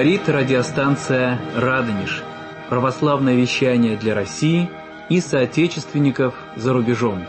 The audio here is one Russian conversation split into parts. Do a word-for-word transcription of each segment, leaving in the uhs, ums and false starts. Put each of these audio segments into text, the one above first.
Говорит радиостанция «Радонеж». Православное вещание для России и соотечественников за рубежом.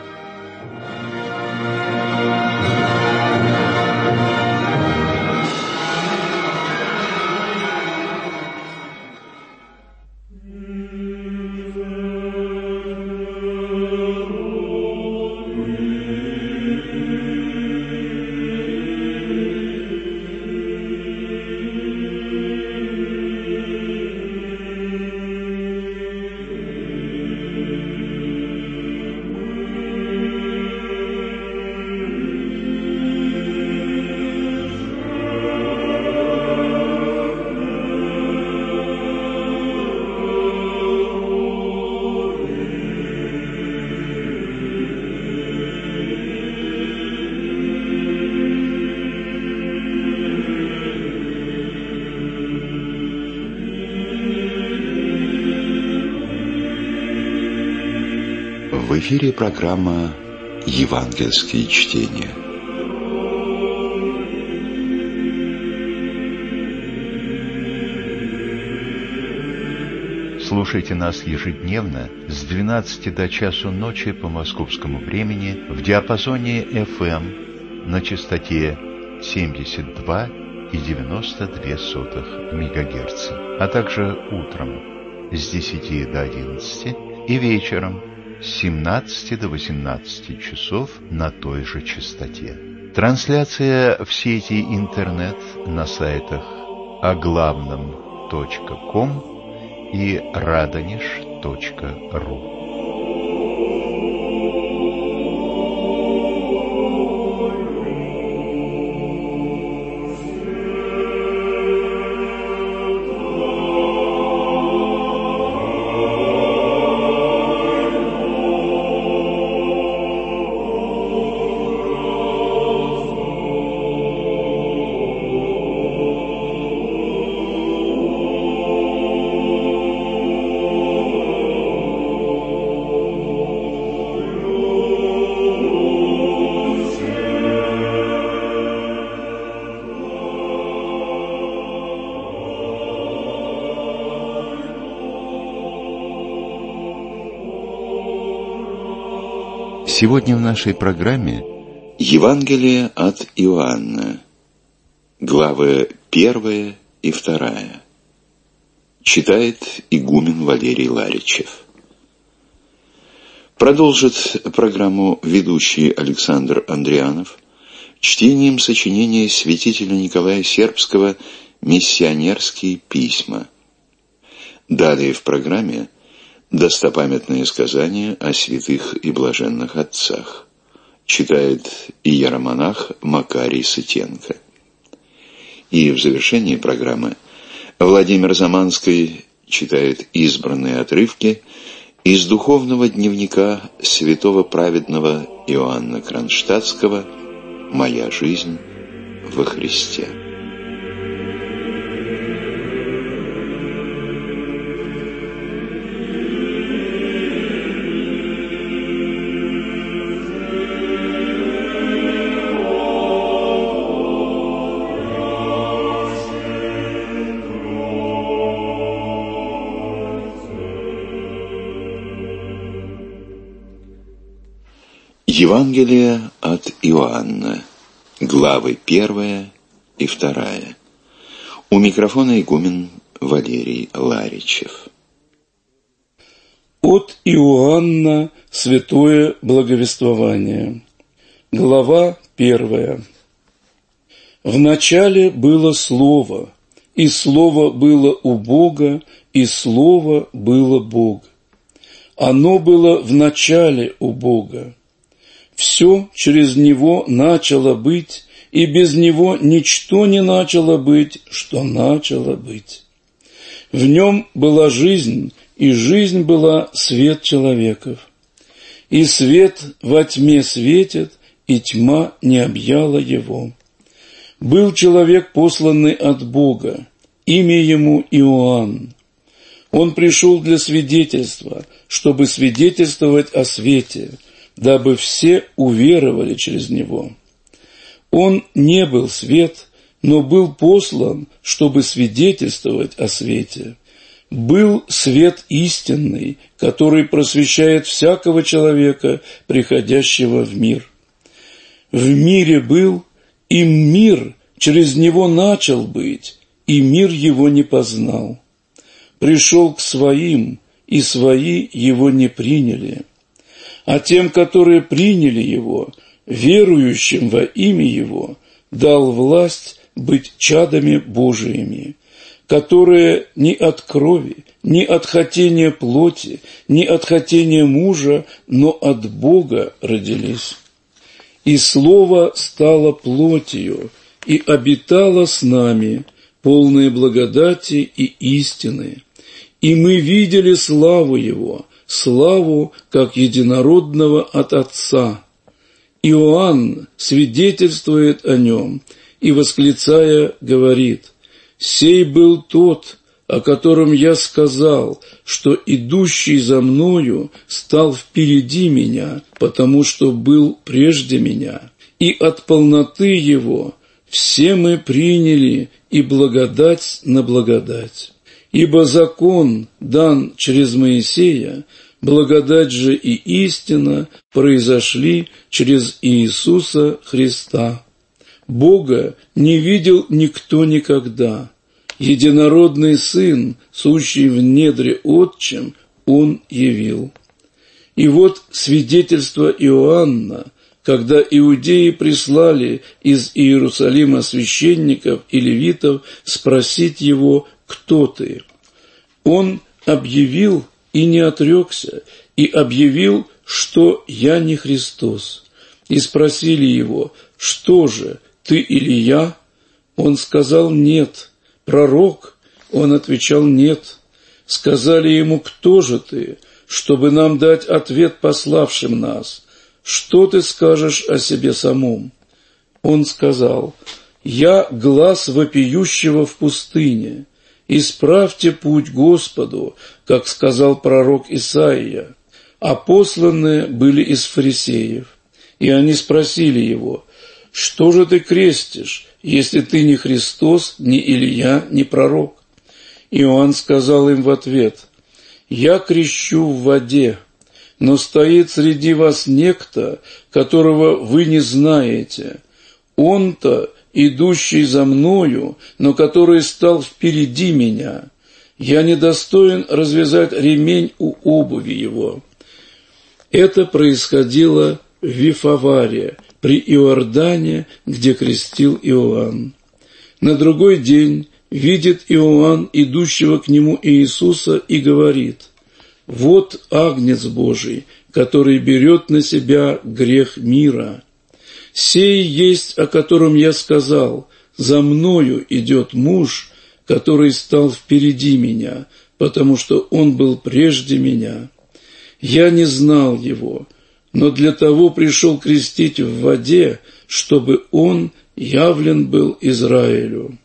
В эфире программа «Евангельские чтения». Слушайте нас ежедневно с двенадцати до часу ночи по московскому времени в диапазоне эф эм на частоте семьдесят два и девяносто две сотых мегагерца, а также утром с десяти до одиннадцати и вечером с семнадцати до восемнадцати часов на той же частоте. Трансляция в сети интернет на сайтах о главном точка ком и радонеж точка ру. Сегодня в нашей программе Евангелие от Иоанна, главы первая и вторая. Читает игумен Валерий Ларичев. Продолжит программу ведущий Александр Андрианов чтением сочинения святителя Николая Сербского «Миссионерские письма». Далее в программе достопамятные сказания о святых и блаженных отцах. Читает иеромонах Макарий Сытенко. И в завершении программы Владимир Заманский читает избранные отрывки из духовного дневника святого праведного Иоанна Кронштадтского «Моя жизнь во Христе». Евангелие от Иоанна, главы первая и вторая. У микрофона игумен Валерий Ларичев. От Иоанна святое благовествование. Глава первая. В начале было Слово, и Слово было у Бога, и Слово было Бог. Оно было в начале у Бога. Все через Него начало быть, и без Него ничто не начало быть, что начало быть. В Нем была жизнь, и жизнь была свет человеков. И свет во тьме светит, и тьма не объяла Его. Был человек, посланный от Бога, имя Ему Иоанн. Он пришел для свидетельства, чтобы свидетельствовать о свете, дабы все уверовали через Него. Он не был свет, но был послан, чтобы свидетельствовать о свете. Был свет истинный, который просвещает всякого человека, приходящего в мир. В мире был, и мир через него начал быть, и мир его не познал. Пришел к своим, и свои его не приняли. А тем, которые приняли его, верующим во имя его, дал власть быть чадами Божиими, которые ни от крови, ни от хотения плоти, ни от хотения мужа, но от Бога родились. И Слово стало плотью, и обитало с нами, полное благодати и истины. И мы видели славу Его, славу, как единородного от Отца. Иоанн свидетельствует о Нем, и, восклицая, говорит: «Сей был тот, о котором я сказал, что идущий за мною стал впереди меня, потому что был прежде меня. И от полноты его все мы приняли и благодать на благодать. Ибо закон дан через Моисея, благодать же и истина произошли через Иисуса Христа. Бога не видел никто никогда. Единородный Сын, сущий в недре Отчим, Он явил». И вот свидетельство Иоанна, когда иудеи прислали из Иерусалима священников и левитов спросить его: «Кто ты?». Он объявил и не отрекся, и объявил, что «я не Христос». И спросили его: «Что же, ты Илия?» Он сказал: «Нет». «Пророк?» Он отвечал: «Нет». Сказали ему: «Кто же ты, чтобы нам дать ответ пославшим нас? Что ты скажешь о себе самом?» Он сказал: «Я глас вопиющего в пустыне. Исправьте путь Господу, как сказал пророк Исаия». А посланные были из фарисеев. И они спросили его: «Что же ты крестишь, если ты не Христос, ни Илия, ни пророк?» Иоанн сказал им в ответ: «Я крещу в воде, но стоит среди вас некто, которого вы не знаете. Он-то, идущий за мною, но который стал впереди меня. Я недостоин развязать ремень у обуви его». Это происходило в Вифаваре, при Иордане, где крестил Иоанн. На другой день видит Иоанн идущего к нему Иисуса и говорит: «Вот Агнец Божий, который берет на себя грех мира. Сей есть, о котором я сказал: за мною идет муж, который стал впереди меня, потому что он был прежде меня. Я не знал его, но для того пришел крестить в воде, чтобы он явлен был Израилю».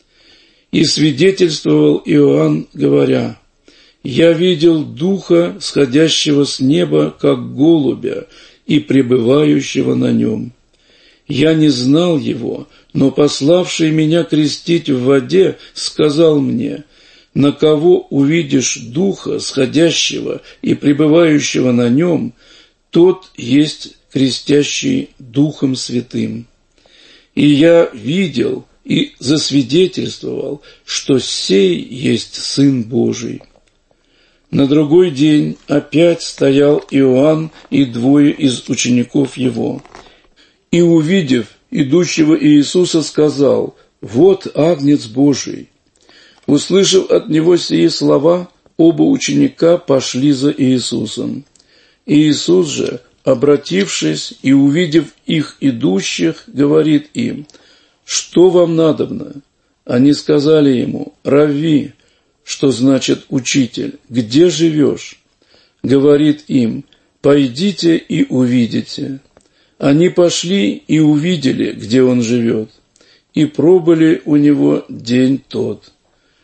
И свидетельствовал Иоанн, говоря: «Я видел Духа, сходящего с неба, как голубя, и пребывающего на нем. Я не знал его, но пославший меня крестить в воде сказал мне: на кого увидишь Духа, сходящего и пребывающего на нем, тот есть крестящий Духом Святым. И я видел и засвидетельствовал, что сей есть Сын Божий». На другой день опять стоял Иоанн и двое из учеников его. И, увидев идущего Иисуса, сказал: «Вот Агнец Божий». Услышав от него сии слова, оба ученика пошли за Иисусом. Иисус же, обратившись и увидев их идущих, говорит им: «Что вам надобно?» Они сказали ему: «Равви», что значит «учитель», «где живешь?» Говорит им: «Пойдите и увидите». Они пошли и увидели, где он живет, и пробыли у него день тот.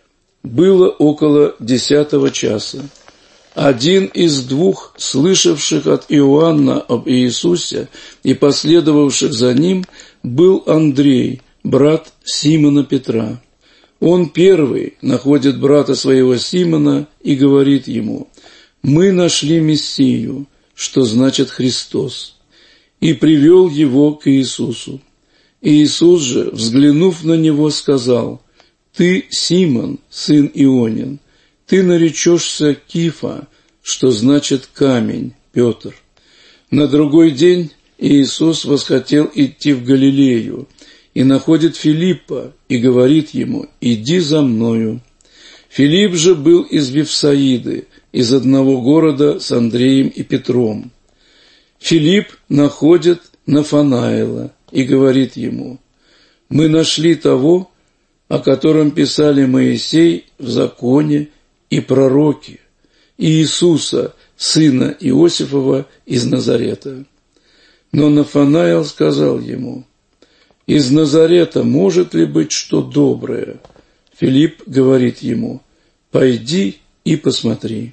Было около десятого часа. Один из двух, слышавших от Иоанна об Иисусе и последовавших за ним, был Андрей, брат Симона Петра. Он первый находит брата своего Симона и говорит ему: «Мы нашли Мессию», что значит Христос, и привел его к Иисусу. Иисус же, взглянув на него, сказал: «Ты Симон, сын Ионин, ты наречешься Кифа», что значит камень, Петр. На другой день Иисус восхотел идти в Галилею и находит Филиппа и говорит ему: «Иди за мною». Филипп же был из Вифсаиды, из одного города с Андреем и Петром. Филипп находит Нафанаила и говорит ему: «Мы нашли того, о котором писали Моисей в законе и пророки, Иисуса, сына Иосифова из Назарета». Но Нафанаил сказал ему: «Из Назарета может ли быть что доброе?» Филипп говорит ему: «Пойди и посмотри».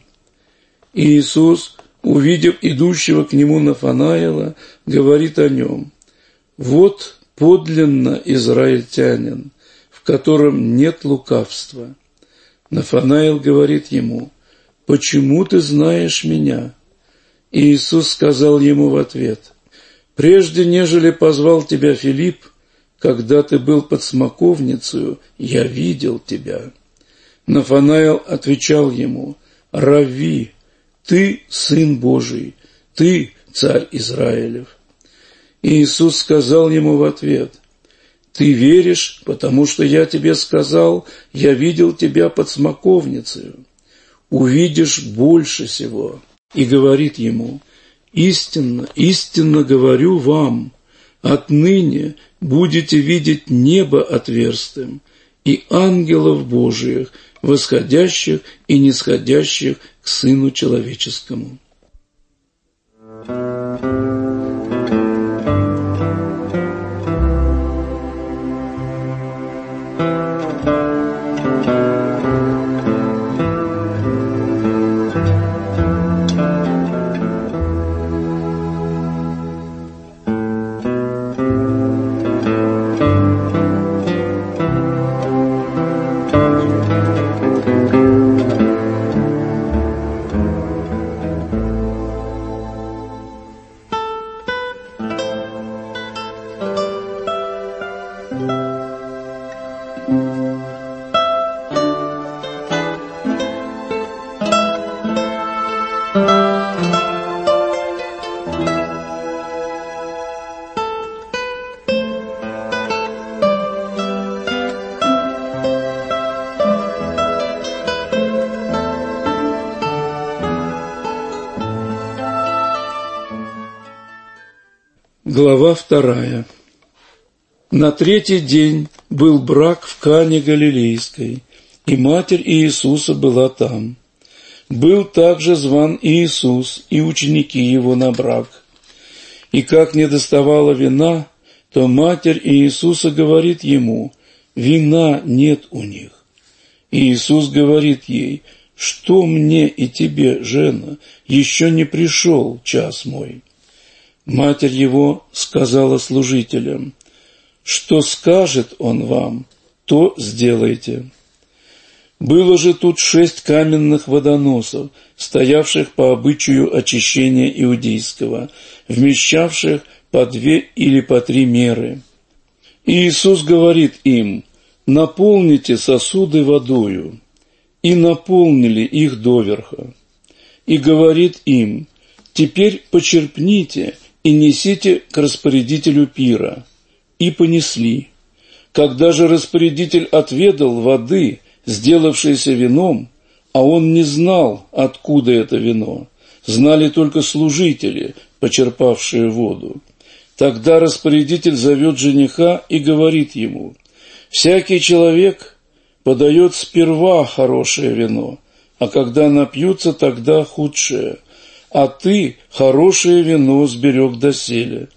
И Иисус, увидев идущего к нему Нафанаила, говорит о нем: «Вот подлинно израильтянин, в котором нет лукавства». Нафанаил говорит ему: «Почему ты знаешь меня?» И Иисус сказал ему в ответ: «Прежде нежели позвал тебя Филипп, когда ты был под смоковницею, я видел тебя». Нафанаил отвечал ему: «Равви, ты Сын Божий, ты Царь Израилев». И Иисус сказал ему в ответ: «Ты веришь, потому что я тебе сказал, я видел тебя под смоковницею. Увидишь больше сего». И говорит ему: «Истинно, истинно говорю вам, отныне будете видеть небо отверстым и ангелов Божиих, восходящих и нисходящих к Сыну Человеческому». Глава вторая. На третий день был брак в Кане Галилейской, и матерь Иисуса была там. Был также зван Иисус и ученики его на брак. И как не доставало вина, то матерь Иисуса говорит ему: «Вина нет у них». И Иисус говорит ей: «Что мне и тебе, жена, еще не пришел час мой». Матерь его сказала служителям: «Что скажет он вам, то сделайте». Было же тут шесть каменных водоносов, стоявших по обычаю очищения иудейского, вмещавших по две или по три меры. И Иисус говорит им: «Наполните сосуды водою». И наполнили их доверха. И говорит им: «Теперь почерпните и несите к распорядителю пира». И понесли. Когда же распорядитель отведал воды, сделавшейся вином, а он не знал, откуда это вино, знали только служители, почерпавшие воду, тогда распорядитель зовет жениха и говорит ему: «Всякий человек подает сперва хорошее вино, а когда напьются, тогда худшее, а ты хорошее вино сберег доселе».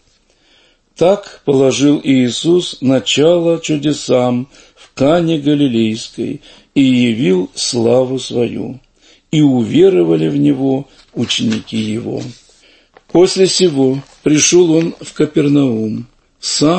Так положил Иисус начало чудесам в Кане Галилейской и явил славу свою, и уверовали в Него ученики Его. После сего пришел Он в Капернаум, сам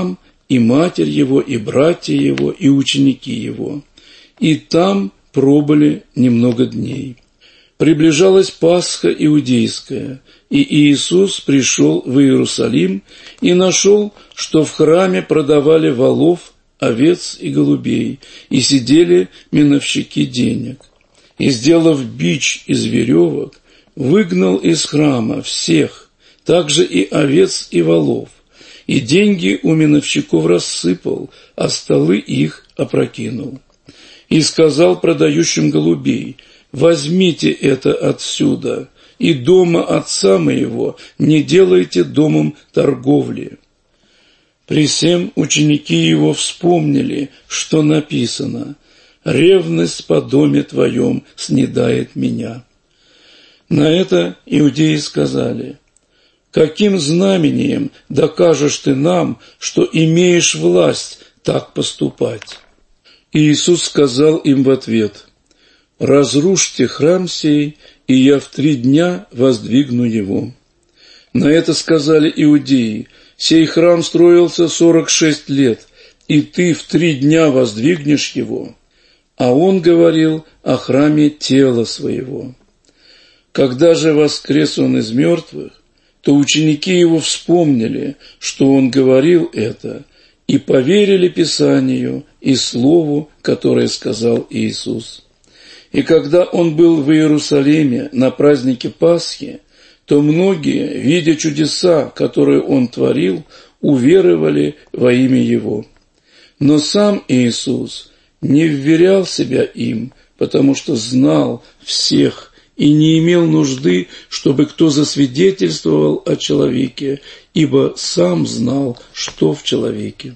и матерь его, и братья его, и ученики его. И там пробыли немного дней. Приближалась Пасха иудейская, и Иисус пришел в Иерусалим и нашел, что в храме продавали волов, овец и голубей, и сидели миновщики денег. И, сделав бич из веревок, выгнал из храма всех, также и овец и волов, и деньги у миновщиков рассыпал, а столы их опрокинул. И сказал продающим голубей: «Возьмите это отсюда, и дома отца моего не делайте домом торговли». При сем ученики его вспомнили, что написано: «Ревность по доме твоем снедает меня». На это иудеи сказали: «Каким знамением докажешь ты нам, что имеешь власть так поступать?» И Иисус сказал им в ответ: «Разрушьте храм сей, и я в три дня воздвигну его». На это сказали иудеи: «Сей храм строился сорок шесть лет, и ты в три дня воздвигнешь его». А он говорил о храме тела своего. Когда же воскрес он из мертвых, то ученики его вспомнили, что он говорил это, и поверили Писанию и слову, которое сказал Иисус. И когда он был в Иерусалиме на празднике Пасхи, то многие, видя чудеса, которые он творил, уверовали во имя его. Но сам Иисус не вверял себя им, потому что знал всех и не имел нужды, чтобы кто засвидетельствовал о человеке, ибо сам знал, что в человеке.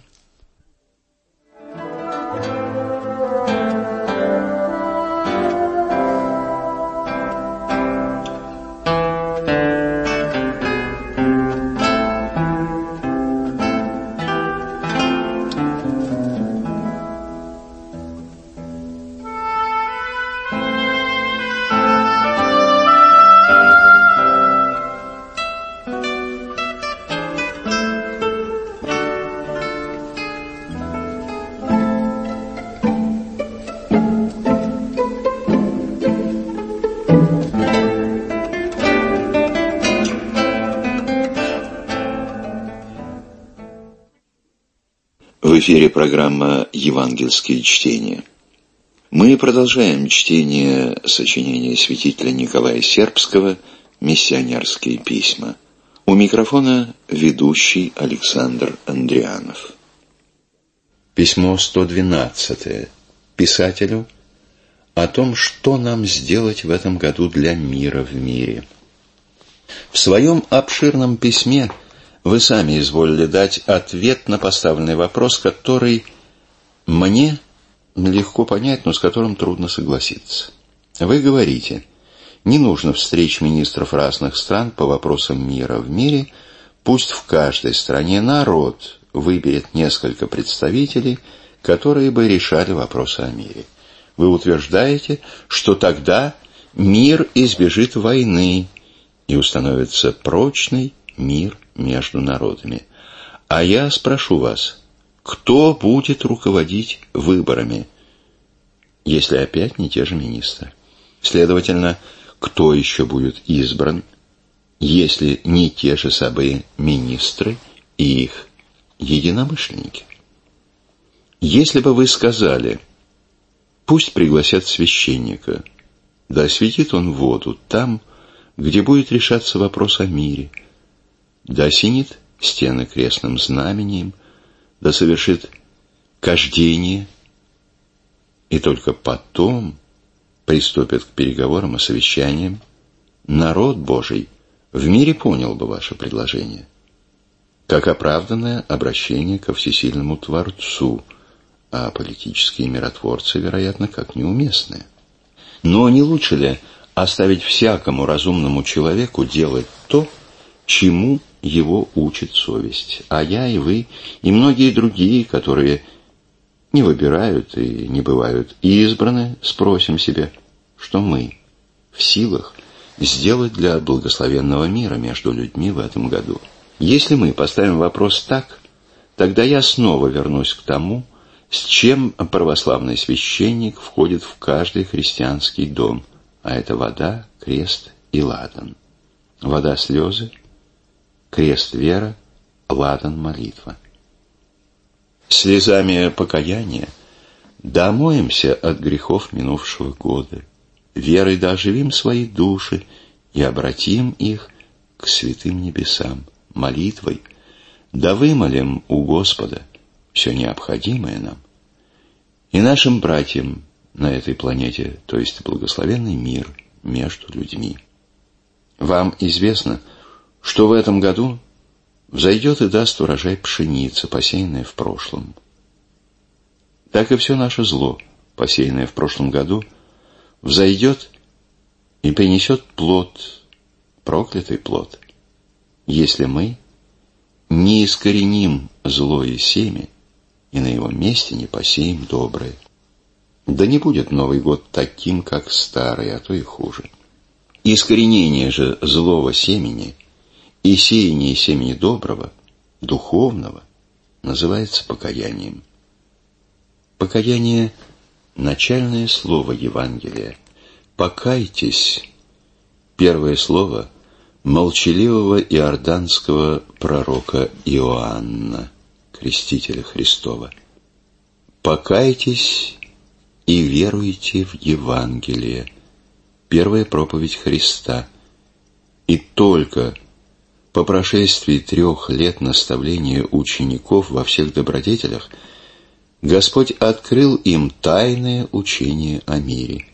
В эфире программа «Евангельские чтения». Мы продолжаем чтение сочинения святителя Николая Сербского «Миссионерские письма». У микрофона ведущий Александр Андрианов. Письмо сто двенадцатое. Писателю о том, что нам сделать в этом году для мира в мире. В своем обширном письме вы сами изволили дать ответ на поставленный вопрос, который мне легко понять, но с которым трудно согласиться. Вы говорите: не нужно встреч министров разных стран по вопросам мира в мире, пусть в каждой стране народ выберет несколько представителей, которые бы решали вопросы о мире. Вы утверждаете, что тогда мир избежит войны и установится прочный мир между народами. А я спрошу вас, кто будет руководить выборами, если опять не те же министры? Следовательно, кто еще будет избран, если не те же самые министры и их единомышленники? Если бы вы сказали: пусть пригласят священника, да осветит он воду там, где будет решаться вопрос о мире, да осенит стены крестным знамением, да совершит кождение, и только потом приступят к переговорам и совещаниям, народ Божий в мире понял бы ваше предложение как оправданное обращение ко всесильному Творцу, а политические миротворцы, вероятно, как неуместные. Но не лучше ли оставить всякому разумному человеку делать то, чему его учит совесть? А я и вы, и многие другие, которые не выбирают и не бывают избраны, спросим себя, что мы в силах сделать для благословенного мира между людьми в этом году. Если мы поставим вопрос так, тогда я снова вернусь к тому, с чем православный священник входит в каждый христианский дом, а это вода, крест и ладан. Вода — слезы, крест — вера, ладан — молитва. Слезами покаяния да омоемся от грехов минувшего года, верой да оживим свои души и обратим их к святым небесам, молитвой да вымолим у Господа все необходимое нам и нашим братьям на этой планете, то есть благословенный мир между людьми. Вам известно, что в этом году взойдет и даст урожай пшеница, посеянная в прошлом. Так и все наше зло, посеянное в прошлом году, взойдет и принесет плод, проклятый плод, если мы не искореним злое семя и на его месте не посеем доброе. Да не будет Новый год таким, как старый, а то и хуже. Искоренение же злого семени и сеяние семени доброго, духовного, называется покаянием. Покаяние — начальное слово Евангелия. «Покайтесь» — первое слово молчаливого иорданского пророка Иоанна, крестителя Христова. «Покайтесь и веруйте в Евангелие» — первая проповедь Христа. И только по прошествии трех лет наставления учеников во всех добродетелях Господь открыл им тайное учение о мире.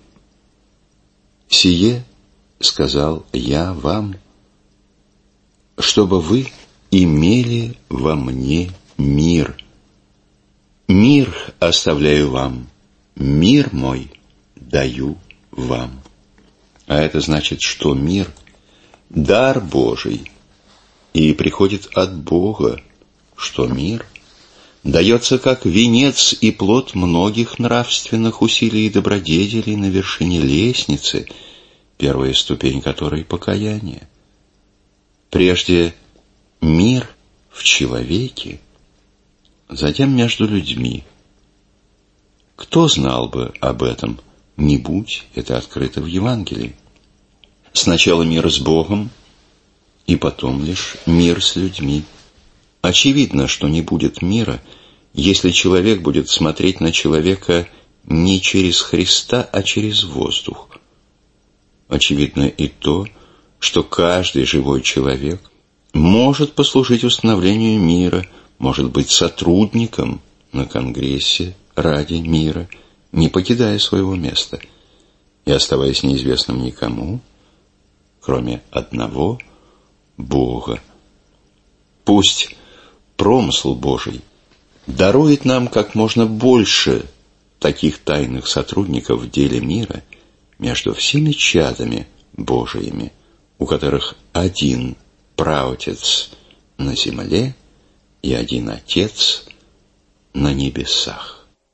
«Сие сказал я вам, чтобы вы имели во мне мир. Мир оставляю вам, мир мой даю вам». А это значит, что мир — дар Божий и приходит от Бога, что мир дается как венец и плод многих нравственных усилий и добродетелей на вершине лестницы, первая ступень которой — покаяние. Прежде мир в человеке, затем между людьми. Кто знал бы об этом, не будь это открыто в Евангелии? Сначала мир с Богом, и потом лишь мир с людьми. Очевидно, что не будет мира, если человек будет смотреть на человека не через Христа, а через воздух. Очевидно и то, что каждый живой человек может послужить установлению мира, может быть сотрудником на Конгрессе ради мира, не покидая своего места и оставаясь неизвестным никому, кроме одного Бога. Пусть промысл Божий дарует нам как можно больше таких тайных сотрудников в деле мира между всеми чадами Божиими, у которых один праотец на земле и один Отец на небесах.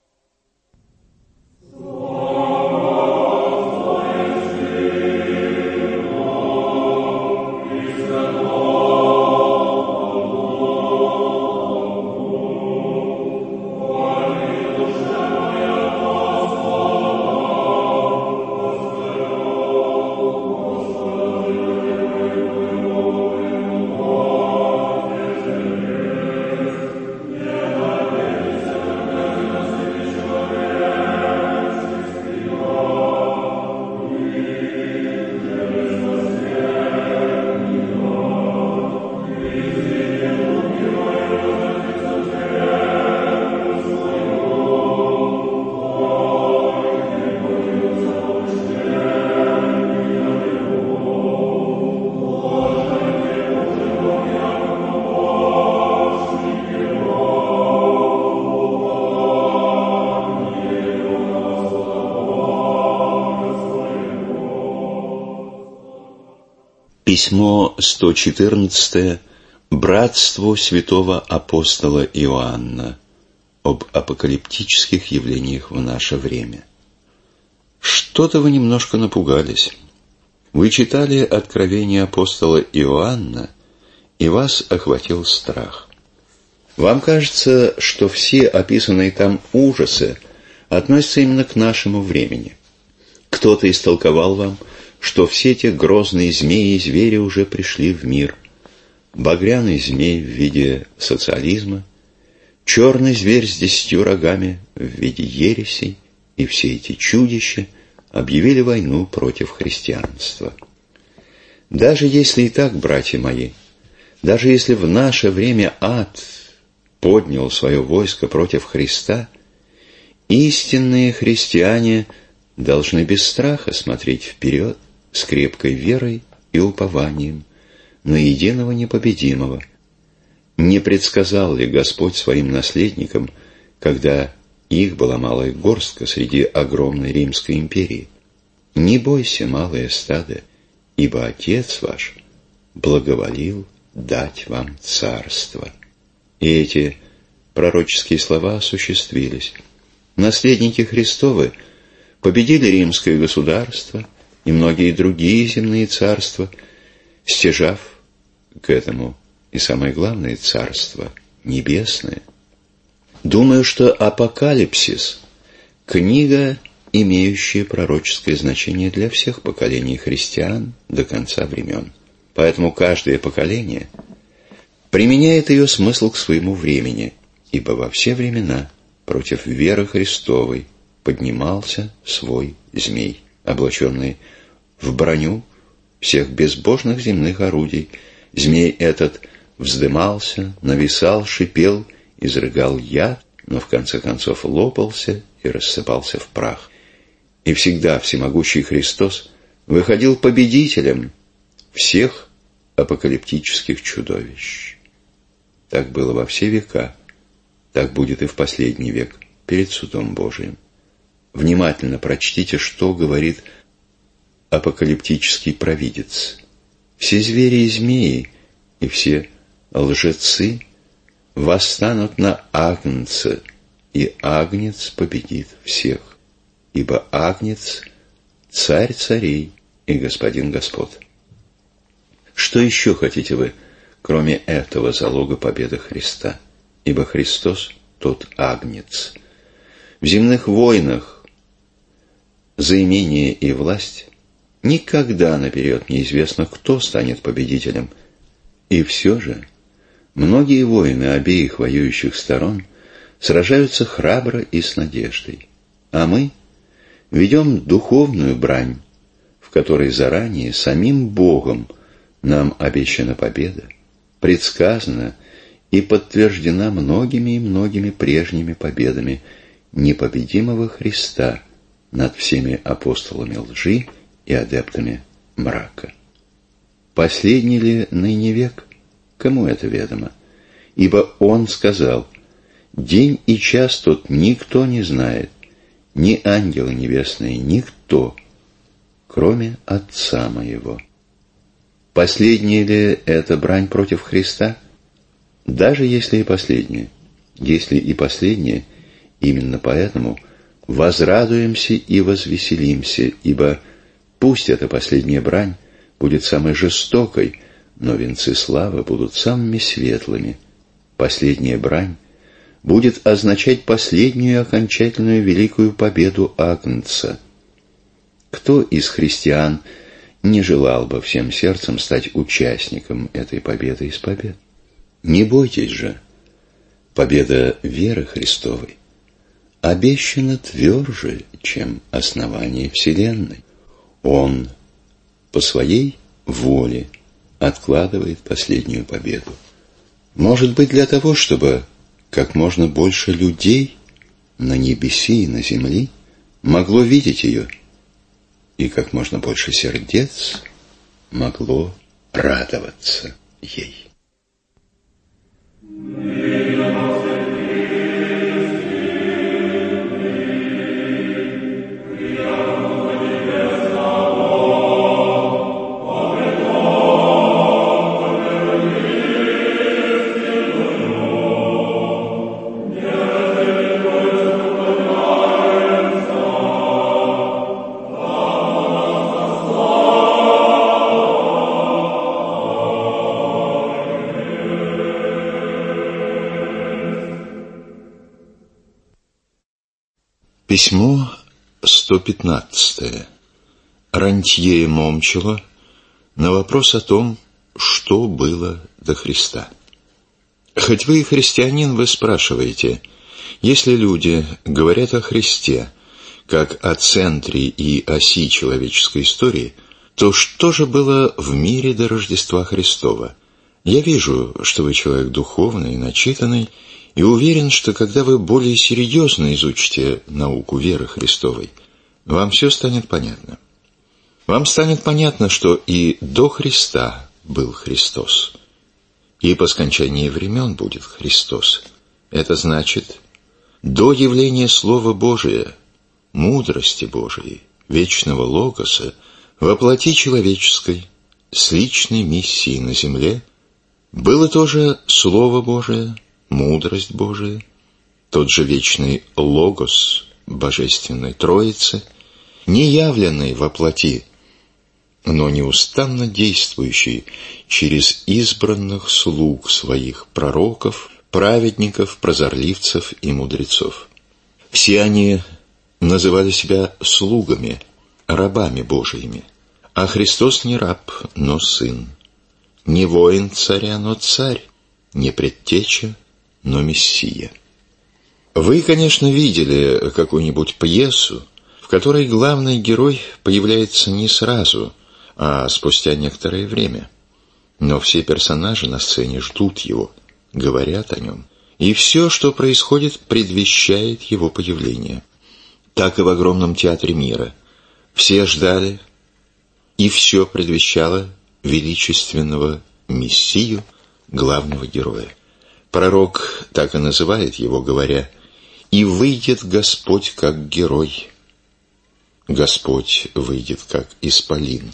Письмо сто четырнадцатое братству святого апостола Иоанна об апокалиптических явлениях в наше время. Что-то вы немножко напугались. Вы читали откровение апостола Иоанна, и вас охватил страх. Вам кажется, что все описанные там ужасы относятся именно к нашему времени. Кто-то истолковал вам, что все те грозные змеи и звери уже пришли в мир. Багряный змей в виде социализма, черный зверь с десятью рогами в виде ересей, и все эти чудища объявили войну против христианства. Даже если и так, братья мои, даже если в наше время ад поднял свое войско против Христа, истинные христиане должны без страха смотреть вперед с крепкой верой и упованием на единого непобедимого. Не предсказал ли Господь своим наследникам, когда их была малая горстка среди огромной Римской империи? Не бойся, малое стадо, ибо Отец ваш благоволил дать вам царство. И эти пророческие слова осуществились. Наследники Христовы победили римское государство и многие другие земные царства, стяжав к этому и самое главное царство небесное. Думаю, что Апокалипсис – книга, имеющая пророческое значение для всех поколений христиан до конца времен. Поэтому каждое поколение применяет ее смысл к своему времени, ибо во все времена против веры Христовой поднимался свой змей, облаченный в броню всех безбожных земных орудий. Змей этот вздымался, нависал, шипел, изрыгал яд, но в конце концов лопался и рассыпался в прах. И всегда всемогущий Христос выходил победителем всех апокалиптических чудовищ. Так было во все века, так будет и в последний век, перед судом Божиим. Внимательно прочтите, что говорит апокалиптический провидец. Все звери и змеи и все лжецы восстанут на Агнца, и Агнец победит всех, ибо Агнец – царь царей и господин господ. Что еще хотите вы, кроме этого залога победы Христа? Ибо Христос – тот Агнец. В земных войнах за имение и власть никогда наперед неизвестно, кто станет победителем. И все же многие воины обеих воюющих сторон сражаются храбро и с надеждой. А мы ведем духовную брань, в которой заранее самим Богом нам обещана победа, предсказана и подтверждена многими и многими прежними победами непобедимого Христа над всеми апостолами лжи и адептами мрака. Последний ли ныне век? Кому это ведомо? Ибо Он сказал: «День и час тот никто не знает, ни ангелы небесные, никто, кроме Отца моего». Последняя ли это брань против Христа? Даже если и последняя. Если и последняя, именно поэтому возрадуемся и возвеселимся, ибо пусть эта последняя брань будет самой жестокой, но венцы славы будут самыми светлыми. Последняя брань будет означать последнюю окончательную великую победу Агнца. Кто из христиан не желал бы всем сердцем стать участником этой победы из побед? Не бойтесь же, победа веры Христовой обещана тверже, чем основание вселенной. Он по своей воле откладывает последнюю победу. Может быть, для того, чтобы как можно больше людей на небеси и на земли могло видеть ее, и как можно больше сердец могло радоваться ей. Письмо сто пятнадцатое. Рантье Момчило на вопрос о том, что было до Христа. Хоть вы и христианин, вы спрашиваете, если люди говорят о Христе как о центре и оси человеческой истории, то что же было в мире до Рождества Христова? Я вижу, что вы человек духовный и начитанный, и уверен, что когда вы более серьезно изучите науку веры Христовой, вам все станет понятно. Вам станет понятно, что и до Христа был Христос, и по скончании времен будет Христос. Это значит, до явления Слова Божия, мудрости Божией, вечного Логоса, во плоти человеческой, с личной миссией на земле, было тоже Слово Божие, мудрость Божия, тот же вечный Логос Божественной Троицы, не явленный во плоти, но неустанно действующий через избранных слуг своих пророков, праведников, прозорливцев и мудрецов. Все они называли себя слугами, рабами Божиими, а Христос не раб, но сын, не воин царя, но царь, не предтеча, но Мессия. Вы, конечно, видели какую-нибудь пьесу, в которой главный герой появляется не сразу, а спустя некоторое время. Но все персонажи на сцене ждут его, говорят о нем, и все, что происходит, предвещает его появление. Так и в огромном театре мира. Все ждали, и все предвещало величественного Мессию, главного героя. Пророк так и называет его, говоря: «И выйдет Господь как герой». Господь выйдет как исполин.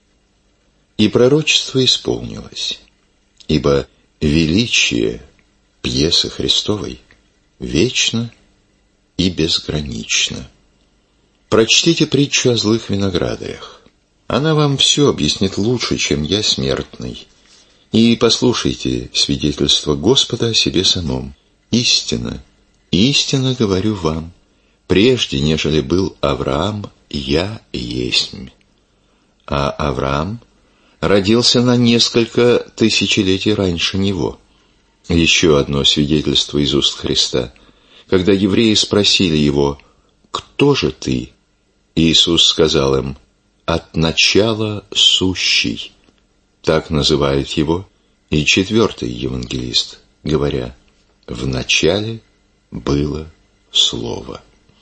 И пророчество исполнилось, ибо величие пьесы Христовой вечно и безгранично. Прочтите притчу о злых виноградарях. Она вам все объяснит лучше, чем я, смертный. И послушайте свидетельство Господа о себе самом. Истинно, истинно говорю вам, прежде, нежели был Авраам, я есмь. А Авраам родился на несколько тысячелетий раньше него. Еще одно свидетельство из уст Христа. Когда евреи спросили его: «Кто же ты?» Иисус сказал им: «От начала сущий». Так называет его и четвертый евангелист, говоря: «В начале было Слово».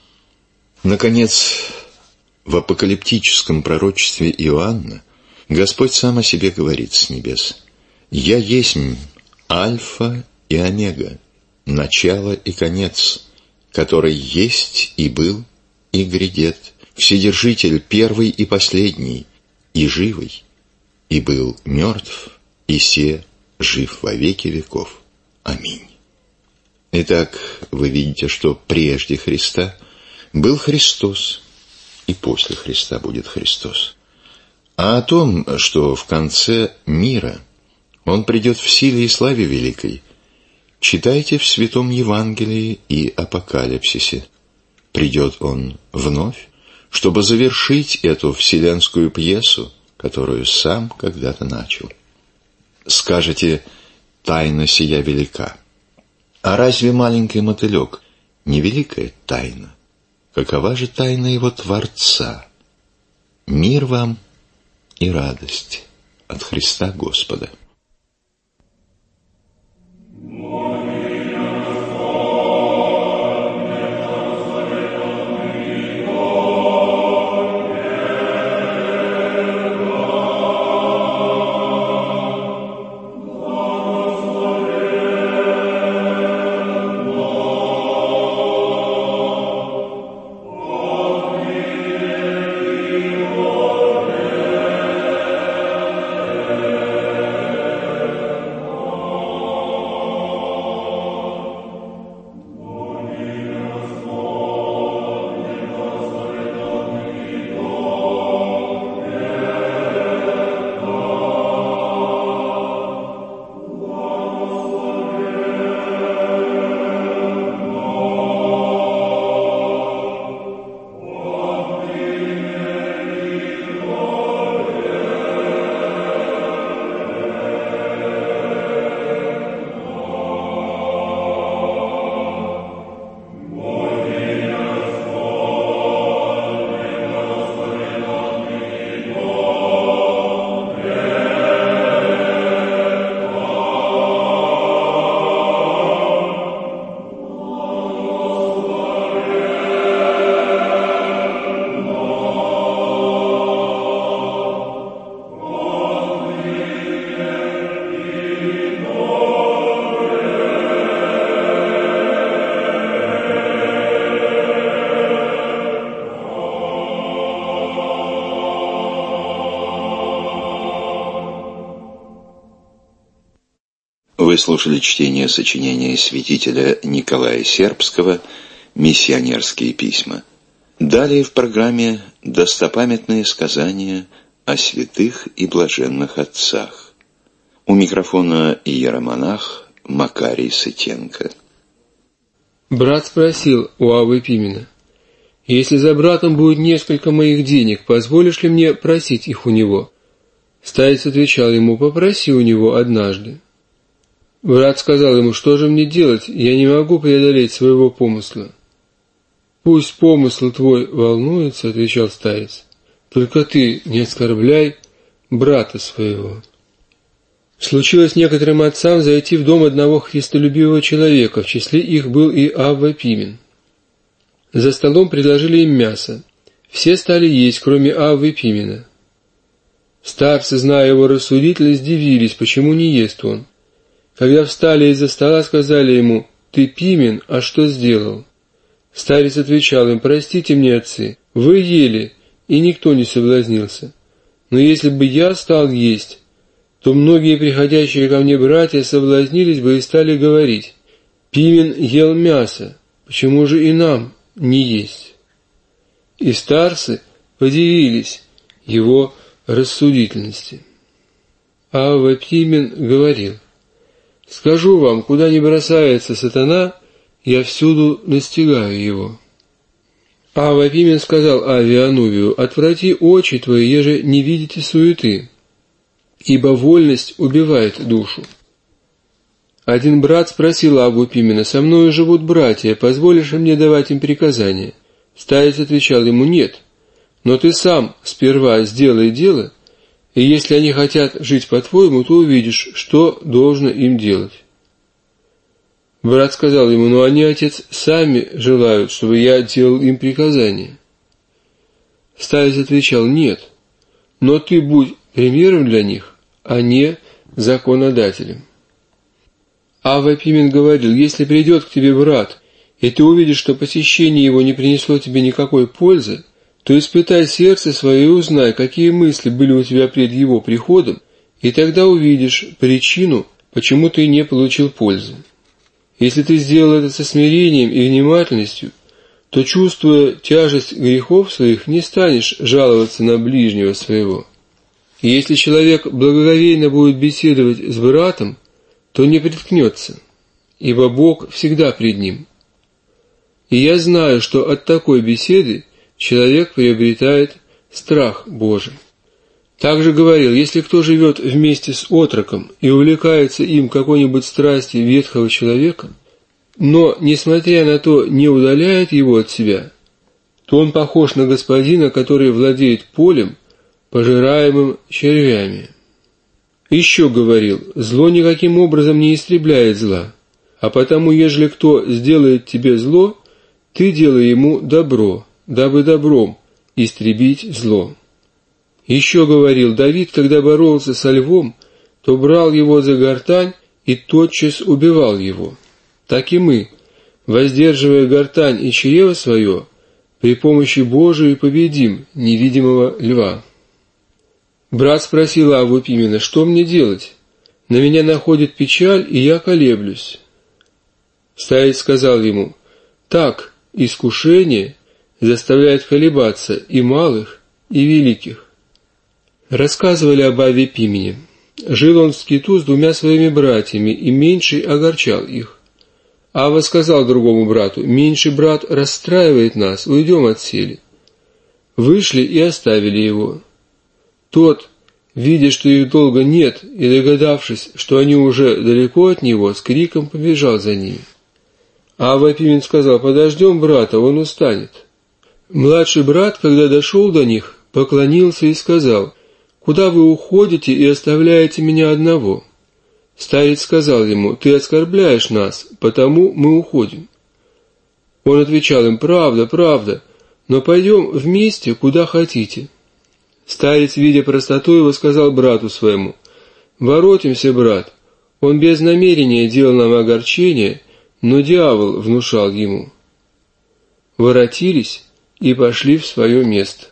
Наконец, в апокалиптическом пророчестве Иоанна Господь сам о себе говорит с небес: «Я есмь Альфа и Омега, начало и конец, который есть и был и грядет, Вседержитель первый и последний, и живый, и был мертв, и се жив во веки веков. Аминь». Итак, вы видите, что прежде Христа был Христос, и после Христа будет Христос. А о том, что в конце мира Он придет в силе и славе великой, читайте в Святом Евангелии и Апокалипсисе. Придет Он вновь, чтобы завершить эту вселенскую пьесу, которую Сам когда-то начал. Скажете: тайна сия велика. А разве маленький мотылек не великая тайна? Какова же тайна его Творца? Мир вам и радость от Христа Господа. Вы слушали чтение сочинения святителя Николая Сербского «Миссионерские письма». Далее в программе достопамятные сказания о святых и блаженных отцах. У микрофона иеромонах Макарий Сытенко. Брат спросил у Аввы Пимена: «Если за братом будет несколько моих денег, позволишь ли мне просить их у него?» Старец отвечал ему: «Попроси у него однажды». Брат сказал ему: «Что же мне делать? Я не могу преодолеть своего помысла». «Пусть помысл твой волнуется, — отвечал старец, — только ты не оскорбляй брата своего». Случилось некоторым отцам зайти в дом одного христолюбивого человека, в числе их был и Авва Пимен. За столом предложили им мясо. Все стали есть, кроме Аввы Пимена. Старцы, зная его рассудительность, дивились, почему не ест он. Когда встали из-за стола, сказали ему: «Ты Пимен, а что сделал?» Старец отвечал им: «Простите мне, отцы, вы ели, и никто не соблазнился. Но если бы я стал есть, то многие приходящие ко мне братья соблазнились бы и стали говорить: Пимен ел мясо, почему же и нам не есть?» И старцы подивились его рассудительности. Авва Пимен говорил: «Скажу вам, куда ни бросается сатана, я всюду настигаю его». Авва Пимен сказал Авве Анувию: «Отврати очи твои, еже не видите суеты, ибо вольность убивает душу». Один брат спросил Авву Пимена: «Со мною живут братья, позволишь ли мне давать им приказания?» Старец отвечал ему: «Нет, но ты сам сперва сделай дело, и если они хотят жить по-твоему, то увидишь, что должно им делать». Брат сказал ему: «Но они, отец, сами желают, чтобы я делал им приказания». Старец отвечал: «Нет, но ты будь примером для них, а не законодателем». Авва Пимен говорил: «Если придет к тебе брат, и ты увидишь, что посещение его не принесло тебе никакой пользы, то испытай сердце свое и узнай, какие мысли были у тебя пред его приходом, и тогда увидишь причину, почему ты не получил пользы. Если ты сделал это со смирением и внимательностью, то, чувствуя тяжесть грехов своих, не станешь жаловаться на ближнего своего. И если человек благоговейно будет беседовать с братом, то не приткнется, ибо Бог всегда пред ним. И я знаю, что от такой беседы человек приобретает страх Божий». Также говорил: если кто живет вместе с отроком и увлекается им какой-нибудь страсти ветхого человека, но, несмотря на то, не удаляет его от себя, то он похож на господина, который владеет полем, пожираемым червями. Еще говорил: зло никаким образом не истребляет зла, а потому, ежели кто сделает тебе зло, ты делай ему добро, дабы добром истребить зло. Еще говорил: Давид, когда боролся со львом, то брал его за гортань и тотчас убивал его. Так и мы, воздерживая гортань и чрево свое, при помощи Божией победим невидимого льва. Брат спросил Авву Пимена: «Что мне делать? На меня находит печаль, и я колеблюсь». Старец сказал ему: «Так, искушение заставляет колебаться и малых, и великих». Рассказывали об Авве Пимене. Жил он в скиту с двумя своими братьями, и меньший огорчал их. Авва сказал другому брату: «Меньший брат расстраивает нас, уйдем отсели». Вышли и оставили его. Тот, видя, что их долго нет, и догадавшись, что они уже далеко от него, с криком побежал за ними. Авва Пимен сказал: «Подождем брата, он устанет». Младший брат, когда дошел до них, поклонился и сказал: «Куда вы уходите и оставляете меня одного?» Старец сказал ему: «Ты оскорбляешь нас, потому мы уходим». Он отвечал им: «Правда, правда, но пойдем вместе, куда хотите». Старец, видя простоту его, сказал брату своему: «Воротимся, брат, он без намерения делал нам огорчение, но дьявол внушал ему». Воротились и пошли в свое место.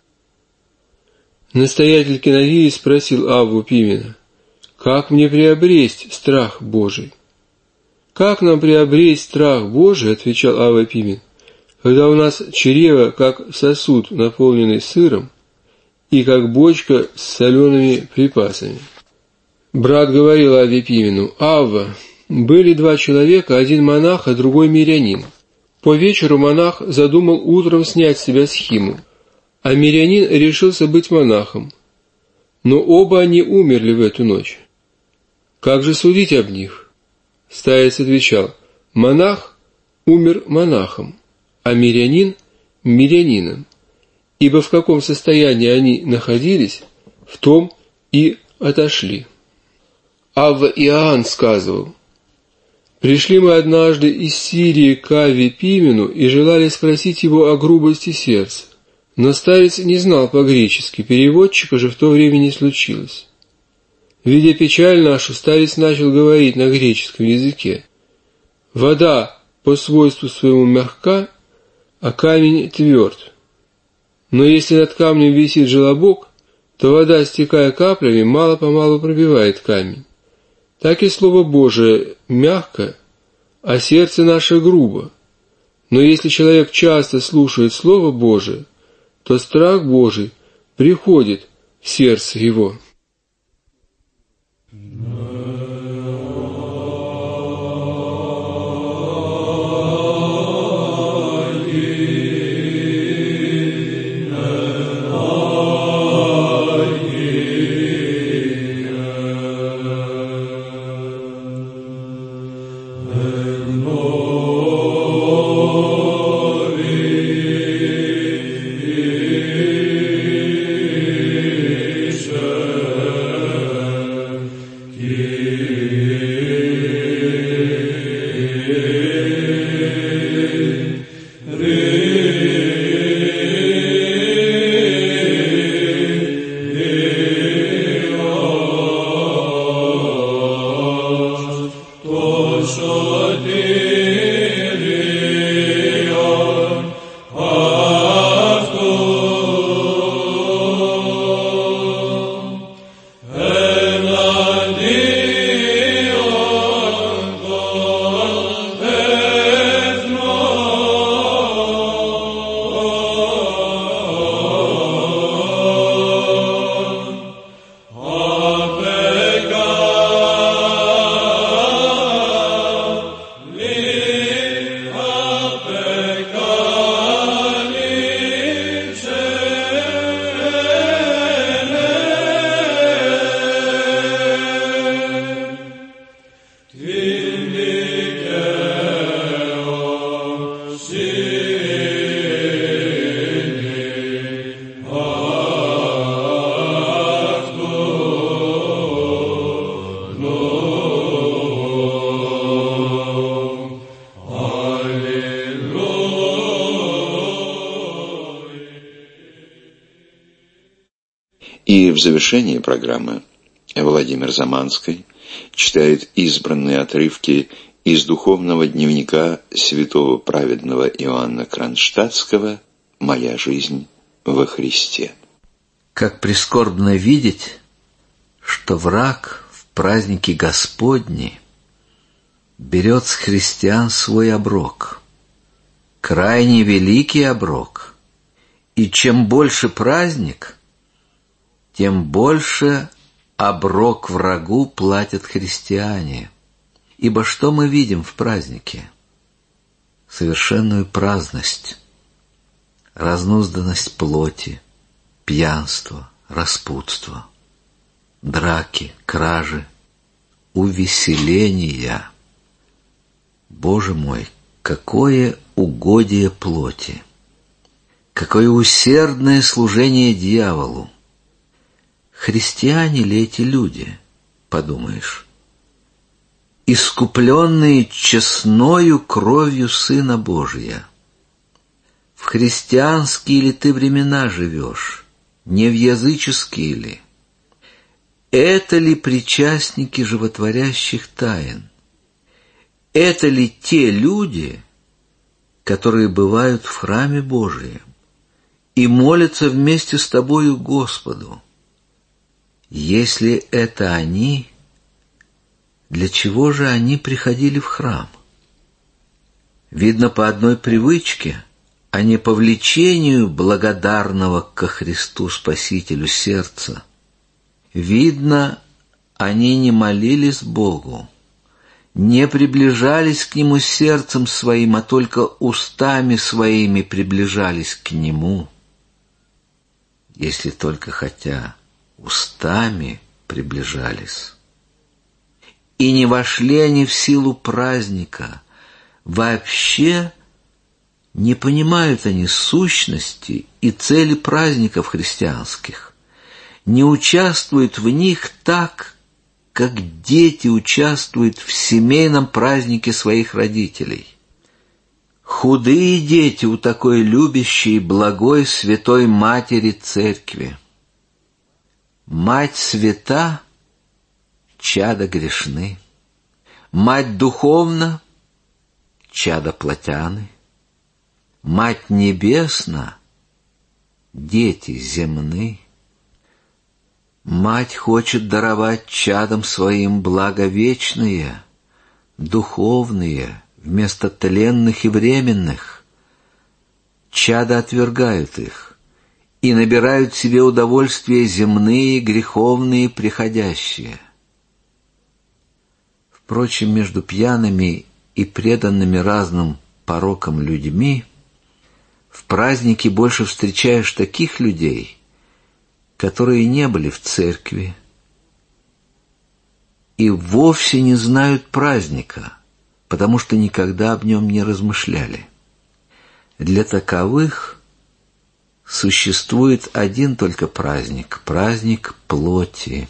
Настоятель Киновии спросил Авву Пимена: «Как мне приобресть страх Божий?» «Как нам приобресть страх Божий, — отвечал Авва Пимен, — когда у нас чрево, как сосуд, наполненный сыром, и как бочка с солеными припасами?» Брат говорил Авве Пимену: «Авва, были два человека, один монах, а другой мирянин. По вечеру монах задумал утром снять с себя схиму, а мирянин решился быть монахом. Но оба они умерли в эту ночь. Как же судить об них?» Старец отвечал: «Монах умер монахом, а мирянин – мирянином, ибо в каком состоянии они находились, в том и отошли». Авва Иоанн сказывал: «Пришли мы однажды из Сирии к Авве Пимену и желали спросить его о грубости сердца. Но старец не знал по-гречески, переводчика же в то время не случилось. Видя печаль нашу, старец начал говорить на греческом языке. Вода по свойству своему мягка, а камень тверд. Но если над камнем висит желобок, то вода, стекая каплями, мало-помалу пробивает камень. Так и Слово Божие мягко, а сердце наше грубо. Но если человек часто слушает Слово Божие, то страх Божий приходит в сердце его». И в завершении программы Владимир Заманский читает избранные отрывки из духовного дневника святого праведного Иоанна Кронштадтского «Моя жизнь во Христе». Как прискорбно видеть, что враг в праздники Господни берет с христиан свой оброк, крайне великий оброк, и чем больше праздник, тем больше оброк врагу платят христиане. Ибо что мы видим в празднике? Совершенную праздность, разнузданность плоти, пьянство, распутство, драки, кражи, увеселения. Боже мой, какое угодие плоти! Какое усердное служение дьяволу! Христиане ли эти люди, подумаешь? Искупленные честною кровью Сына Божия. В христианские ли ты времена живешь, не в языческие ли? Это ли причастники животворящих тайн? Это ли те люди, которые бывают в храме Божием и молятся вместе с тобою Господу? Если это они, для чего же они приходили в храм? Видно, по одной привычке, а не по влечению благодарного ко Христу Спасителю сердца. Видно, они не молились Богу, не приближались к Нему сердцем своим, а только устами своими приближались к Нему. Если только хотя устами приближались. И не вошли они в силу праздника. Вообще не понимают они сущности и цели праздников христианских, не участвуют в них так, как дети участвуют в семейном празднике своих родителей. Худые дети у такой любящей, благой, святой Матери Церкви. Мать свята, чада грешны. Мать духовна, чада плотяны. Мать небесна, дети земны. Мать хочет даровать чадам своим благо вечные, духовные, вместо тленных и временных. Чада отвергают их и набирают себе удовольствия земные, греховные, приходящие. Впрочем, между пьяными и преданными разным порокам людьми в празднике больше встречаешь таких людей, которые не были в церкви и вовсе не знают праздника, потому что никогда об нем не размышляли. Для таковых существует один только праздник — праздник плоти.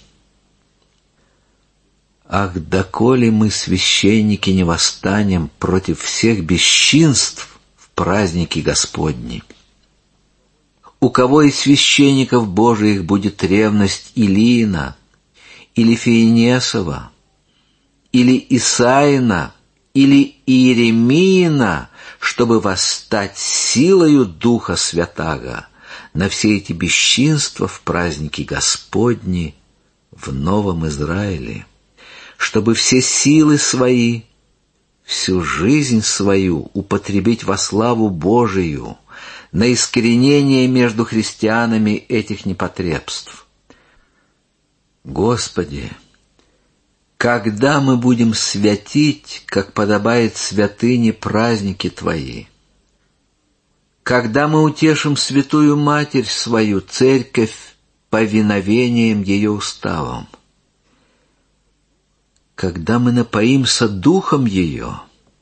Ах, доколе мы, священники, не восстанем против всех бесчинств в празднике Господни! У кого из священников Божиих будет ревность Илиина, или Фиенесова, или Исаина, или Иеремиина, чтобы восстать силою Духа Святаго на все эти бесчинства в празднике Господни в Новом Израиле, чтобы все силы свои, всю жизнь свою употребить во славу Божию, на искоренение между христианами этих непотребств. Господи, когда мы будем святить, как подобает святыне, праздники Твои? Когда мы утешим святую Матерь свою, Церковь, повиновением ее уставам? Когда мы напоимся духом ее?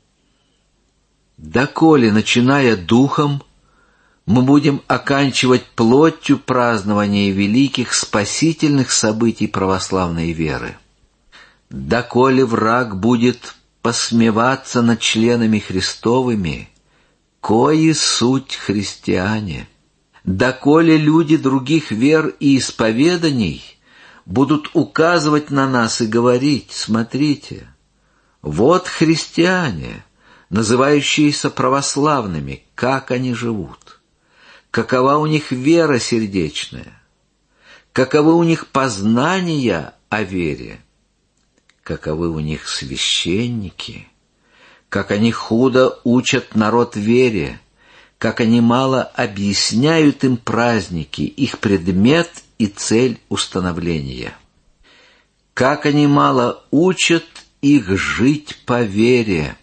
Доколе, начиная духом, мы будем оканчивать плотью празднование великих спасительных событий православной веры? Доколе враг будет посмеваться над членами Христовыми, кои суть христиане? Доколе люди других вер и исповеданий будут указывать на нас и говорить: смотрите, вот христиане, называющиеся православными, как они живут, какова у них вера сердечная, каковы у них познания о вере, каковы у них священники, как они худо учат народ вере, как они мало объясняют им праздники, их предмет и цель установления, как они мало учат их жить по вере.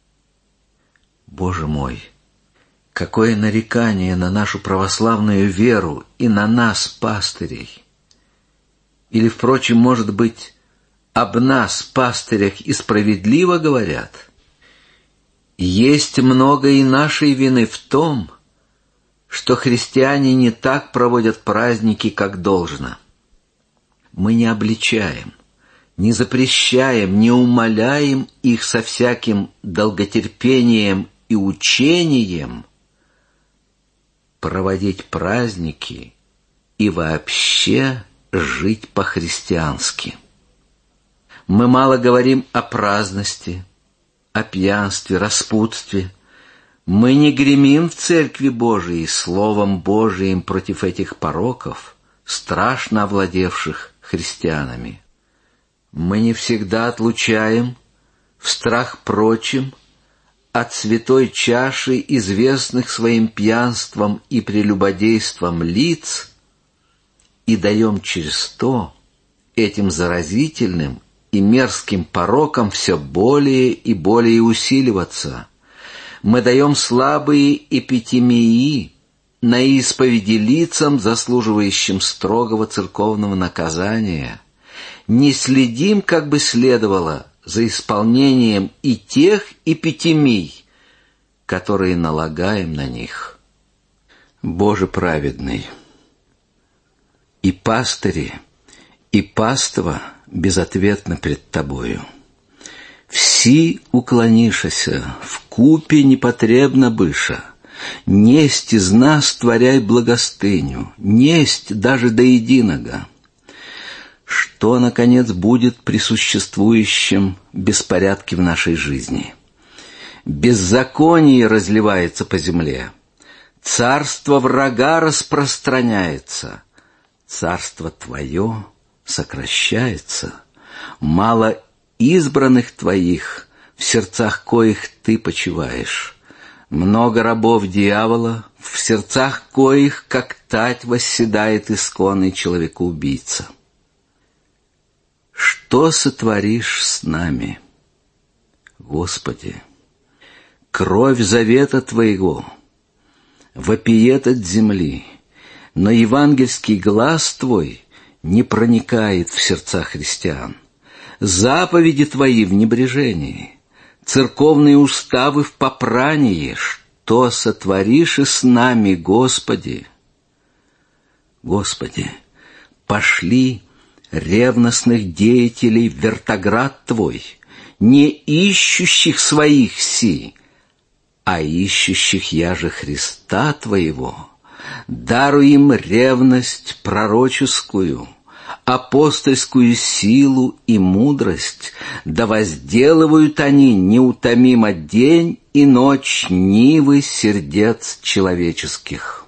Боже мой, какое нарекание на нашу православную веру и на нас, пастырей! Или, впрочем, может быть, об нас, пастырях, и справедливо говорят? Есть много и нашей вины в том, что христиане не так проводят праздники, как должно. Мы не обличаем, не запрещаем, не умаляем их со всяким долготерпением и учением проводить праздники и вообще жить по-христиански. Мы мало говорим о праздности, о пьянстве, распутстве. Мы не гремим в Церкви Божией Словом Божиим против этих пороков, страшно овладевших христианами. Мы не всегда отлучаем, в страх прочим, от святой чаши известных своим пьянством и прелюбодейством лиц и даем через то этим заразительным и мерзким порокам все более и более усиливаться. Мы даем слабые эпитемии на исповеди лицам, заслуживающим строгого церковного наказания. Не следим, как бы следовало, за исполнением и тех эпитемий, которые налагаем на них. Боже праведный, и пастыри, и паства безответно пред Тобою. Все уклонишася, вкупе непотребно быша, несть из нас творяй благостыню, несть даже до единого. Что, наконец, будет при существующем беспорядке в нашей жизни? Беззаконие разливается по земле, царство врага распространяется, царство Твое сокращается, мало избранных Твоих, в сердцах коих Ты почиваешь, много рабов дьявола, в сердцах коих, как тать, восседает исконный человекоубийца. Что сотворишь с нами, Господи? Кровь завета Твоего вопиет от земли, но евангельский глас Твой не проникает в сердца христиан. Заповеди Твои в небрежении, церковные уставы в попрании. Что сотворишь и с нами, Господи? Господи, пошли ревностных деятелей в вертоград Твой, не ищущих своих си, а ищущих яже Христа Твоего. Даруй им ревность пророческую, апостольскую силу и мудрость, да возделывают они неутомимо день и ночь нивы сердец человеческих.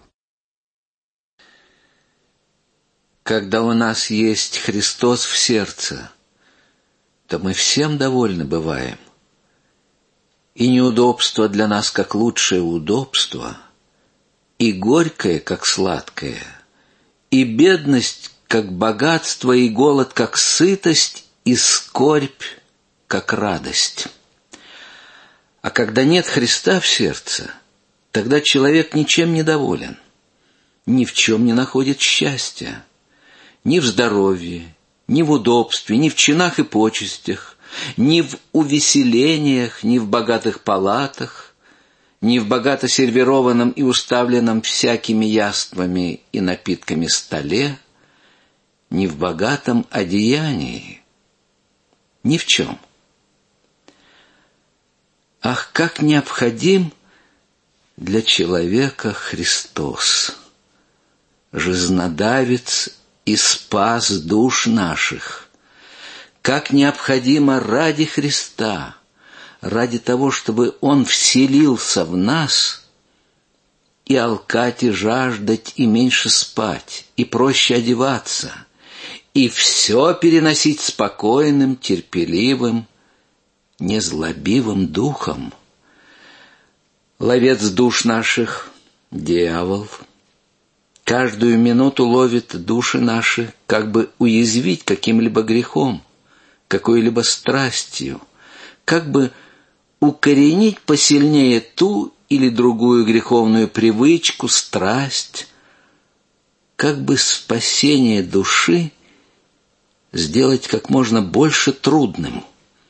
Когда у нас есть Христос в сердце, то мы всем довольны бываем. И неудобство для нас как лучшее удобство, и горькое как сладкое, и бедность как богатство, и голод как сытость, и скорбь как радость. А когда нет Христа в сердце, тогда человек ничем не доволен, ни в чем не находит счастья. Ни в здоровье, ни в удобстве, ни в чинах и почестях, ни в увеселениях, ни в богатых палатах, ни в богато сервированном и уставленном всякими яствами и напитками столе, ни в богатом одеянии, ни в чем. Ах, как необходим для человека Христос, жизнодавец и спас душ наших, как необходимо ради Христа, ради того, чтобы Он вселился в нас, и алкать, и жаждать, и меньше спать, и проще одеваться, и все переносить спокойным, терпеливым, незлобивым духом. Ловец душ наших — дьявол — каждую минуту ловит души наши, как бы уязвить каким-либо грехом, какой-либо страстью, как бы укоренить посильнее ту или другую греховную привычку, страсть, как бы спасение души сделать как можно больше трудным,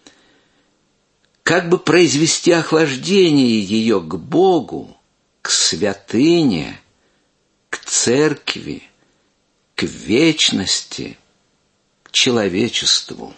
как бы произвести охлаждение ее к Богу, к святыне, к церкви, к вечности, к человечеству.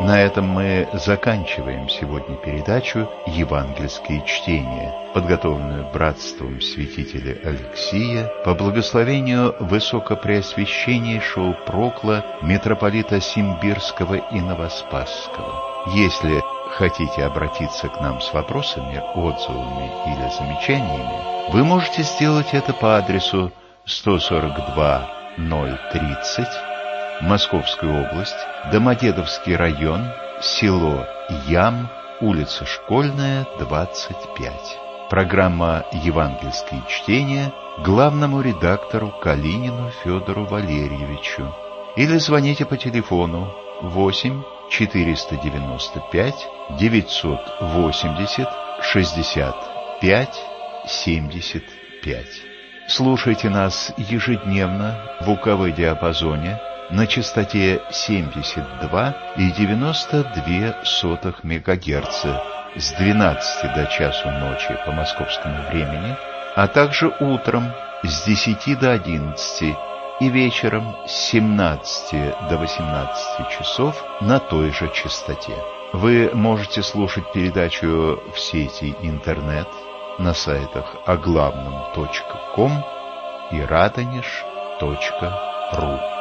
На этом мы заканчиваем сегодня передачу «Евангельские чтения», подготовленную братством святителя Алексия по благословению высокопреосвященнейшего прокла митрополита Симбирского и Новоспасского. Если хотите обратиться к нам с вопросами, отзывами или замечаниями, вы можете сделать это по адресу сто сорок два ноль тридцать, Московская область, Домодедовский район, село Ям, улица Школьная, двадцать пять. Программа «Евангельские чтения» главному редактору Калинину Федору Валерьевичу. Или звоните по телефону восемь четыреста девяносто пять девятьсот восемьдесят шестьдесят пять семьдесят пять. Слушайте нас ежедневно в УКВ диапазоне на частоте семьдесят два и девяносто две сотых мегагерца с двенадцати до часу ночи по московскому времени, а также утром с десяти до одиннадцати и вечером с семнадцати до восемнадцати часов на той же частоте. Вы можете слушать передачу в сети интернет на сайтах оглавном точка ком и радонеж точка ру.